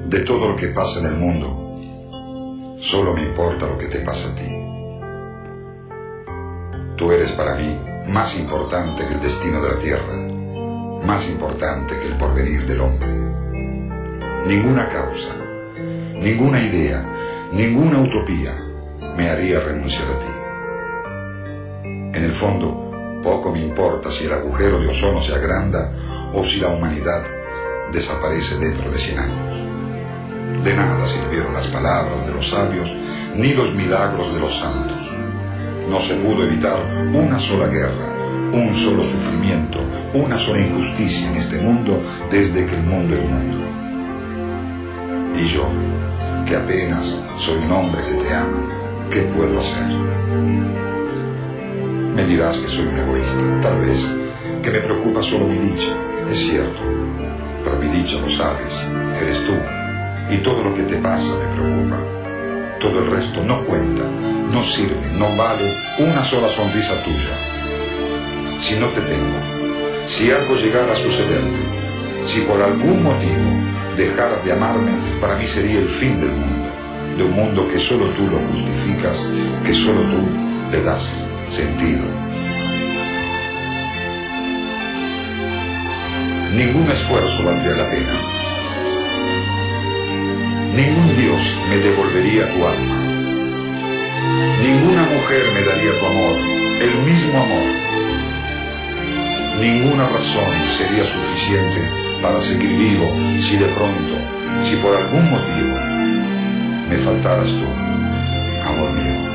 De todo lo que pasa en el mundo, solo me importa lo que te pasa a ti. Tú eres para mí más importante que el destino de la tierra, más importante que el porvenir del hombre. Ninguna causa, ninguna idea, ninguna utopía me haría renunciar a ti. En el fondo, poco me importa si el agujero de ozono se agranda o si la humanidad desaparece dentro de 100 años. De nada sirvieron las palabras de los sabios ni los milagros de los santos. No se pudo evitar una sola guerra, un solo sufrimiento, una sola injusticia en este mundo desde que el mundo es mundo. Y yo, que apenas soy un hombre que te ama, ¿qué puedo hacer? Me dirás que soy un egoísta, tal vez, que me preocupa solo mi dicha, es cierto, pero mi dicha, lo sabes, eres tú, y todo lo que te pasa me preocupa. Todo el resto no cuenta, no sirve, no vale una sola sonrisa tuya. Si no te tengo, si algo llegara a sucederte, si por algún motivo dejaras de amarme, para mí sería el fin del mundo, de un mundo que solo tú lo justificas, que solo tú le das sentido. Ningún esfuerzo valdría la pena. Ningún Dios me devolvería tu alma. Ninguna mujer me daría tu amor, el mismo amor. Ninguna razón sería suficiente para seguir vivo si de pronto, si por algún motivo, me faltaras tú, amor mío.